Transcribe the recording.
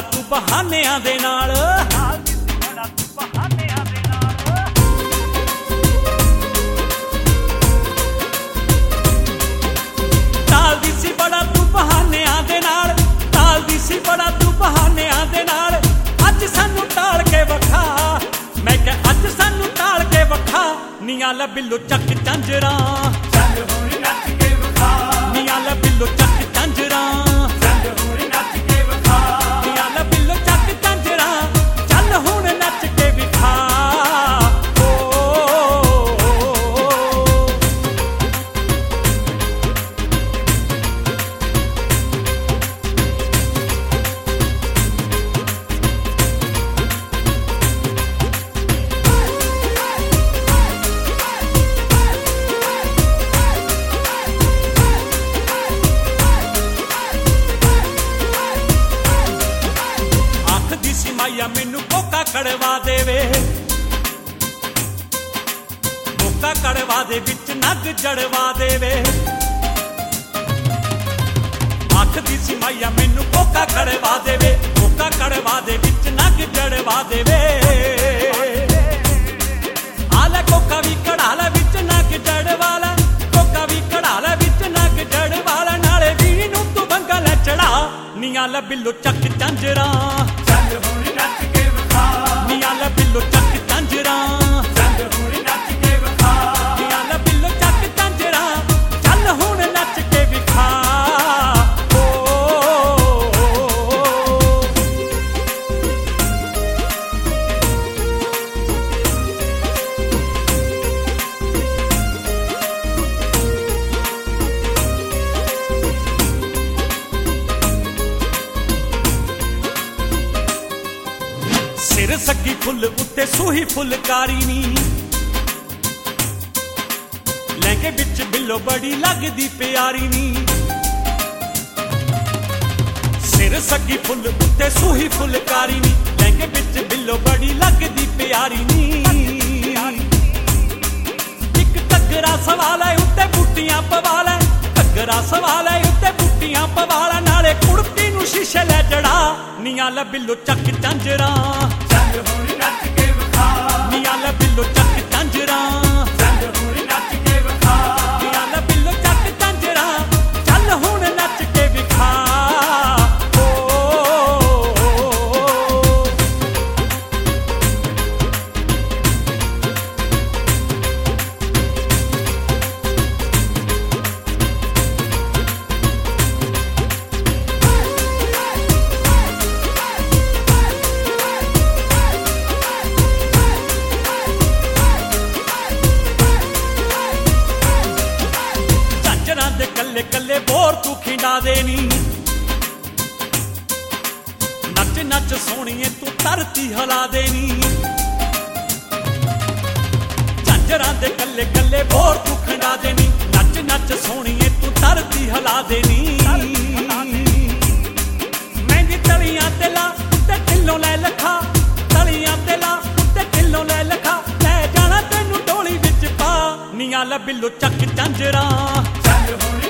तू बहानियां दे नाल, टालदी सी बड़ा तू बहानियां दे नाल, टालदी सी बड़ा तू बहानियां दे नाल। अज सानू टाल के वखा, मैं कह अज सानू टाल के वखा, नियां लै बिल्लो चक झांजरां, नियां लै बिल्लो चक झांजरां, नियां लै बिल्लो चक झांजरां, चल हुण नच के विखा। माइया मैनू कोका कड़वा देवे, कोका कड़वा दे विच नग जड़वा देवे। आखदी सी माइया मैनू कोका कड़वा देवे, कोका कड़वा दे विच नग जड़वा देवे। आले कोका भी कढ़ा लै विच नग जड़वा लै, कोका भी कढ़ा लै विच नग जड़वा लै। नाले वीणी नूं तू भंगा लै चढ़ा, नियां लै बिल्लो चक झांजरां, नियां लै बिल्लो चक झांजरां, नियां लै बिल्लो चक झांजरां, चल हुण नच के विखा। सिर सगी फुल उत्ते सूही फुलकारी नी, लहंगे बिच बिल्लो बड़ी लगदी प्यारी नी। सिर सगी फुल उत्ते सूही फुलकारी नी, लहंगे बिच बिल्लो बड़ी लगदी प्यारी नी। इक घग्गरा सवाल है उत्ते बूटियां पवा लै, घग्गरा सवाल है उत्ते बूटियां पवा लै। नाले कुड़ती नूं शीशे लै जड़ा, नियां लै बिल्लो चक झांजरां, नियां लै बिल्लो चक झांजरां, नियां लै बिल्लो चक झांजरां, चल हुण नच के विखा। दे कल्ले कल्ले बोर तू खिंडा देनी, नच नच सोहणीए तू धरती हिला देनी। झांजरां दे कल्ले कल्ले बोर तू खिंडा देनी, नच नच सोहणीए तू धरती हिला देनी। मेहंदी तलियां ते ला उत्ते दिलों लै लखा, तलियां ते ला उत्ते दिलों लै लखा। लै जाना तैनू डोली विच पा, नियां लै बिल्लो चक झांजरां।